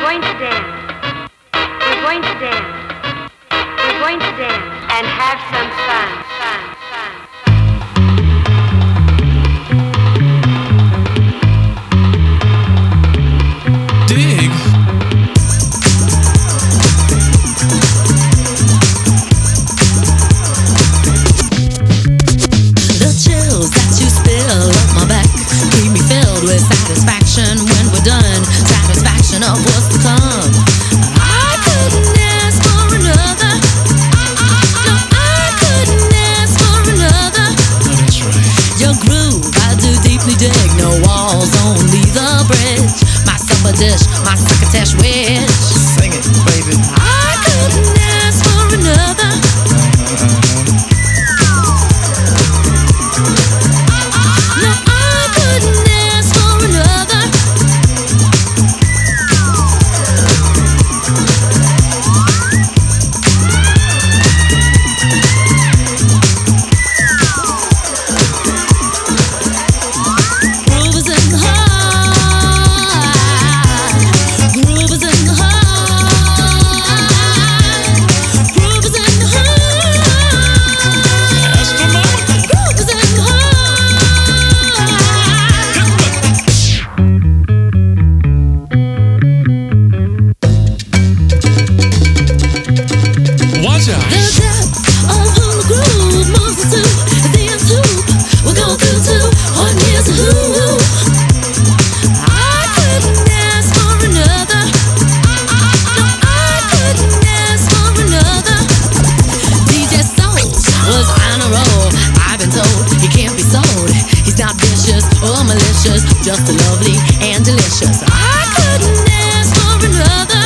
going to dance. We're going to dance. We're going to dance and have some fun. Dig. The chills that you spill up my back keep me filled with satisfaction when we're done. Satisfaction of what's to come. I couldn't ask for another. No, I couldn't ask for another. No, that's right. Your groove, I do deeply dig. No walls, only the bridge. My supper dish, my succotash wish. Sing it, baby. I couldn't ask for another. No, I couldn't ask for another. Groove is in the heart. Groove is in the heart. Groove is in the heart. That's the moment. Groove is in the heart. Watch out. The depth of who the groove moves us to. The end hoop will go through to. What is a who? I couldn't ask for another. No, I couldn't ask for another. DJ Soul was on a roll. I've been told he can't be sold. He's not vicious or malicious, just lovely and delicious. I couldn't ask for another.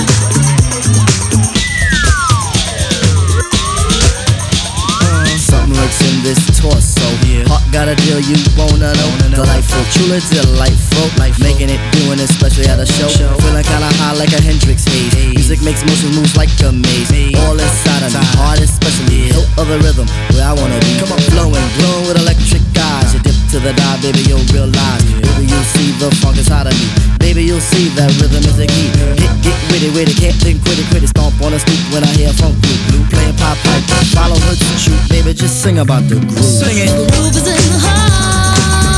Something lurks in this torso. Heart got a deal you wanna know. Delightful, truly delightful. Making it, doing it, especially at a show. Feeling kinda high like a Hendrix haze. Music makes motion moves like a maze. All inside of me, heart especially. Hilt of the rhythm, where I wanna be. Come on, flowing, glowing with electric eyes. You dip to the dive, baby, you'll realize. Baby, you'll see the funk inside of me. Baby, you'll see that rhythm is the key. Get witty, can't think quitty. Stomp on the stoop when I hear funk blue. Playing pop pipe, follow her to shoot. Baby, just sing about the groove. Sing it. Groove is in the heart.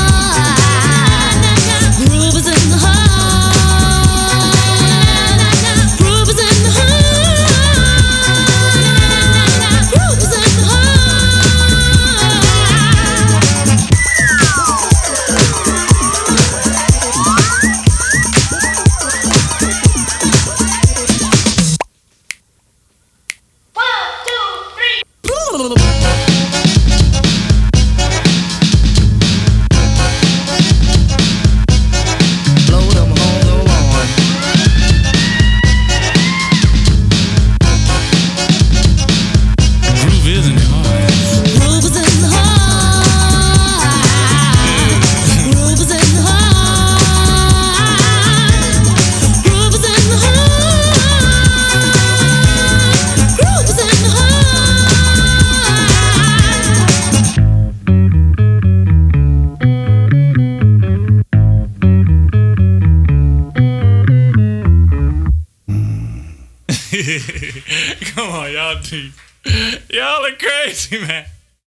Groove is in the heart. Groove is in the heart. Groove is in the heart. Blow them home, go on. Groove is in the heart. Groove is in the heart. Groove is in the heart. Groove is in the heart. Groove is in the Come on, y'all deep. Y'all are crazy, man.